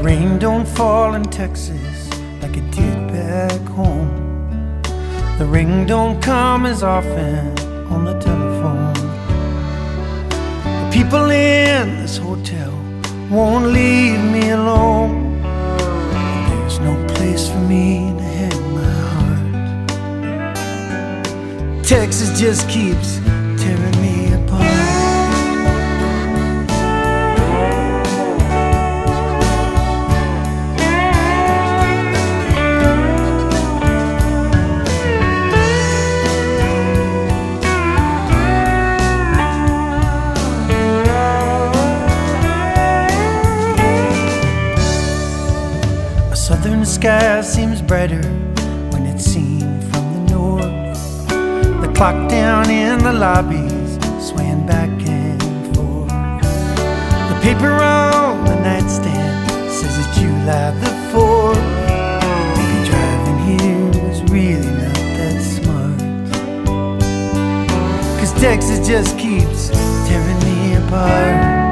Rain don't fall in Texas like it did back home. The ring don't come as often on the telephone. The people in this hotel won't leave me alone. There's no place for me to hang my heart. Texas just keeps tearing me apart. Southern sky seems brighter when it's seen from the north. The clock down in the lobbies swaying back and forth. The paper on the nightstand says it's July the 4th. Maybe driving here was really not that smart, 'cause Texas just keeps tearing me apart.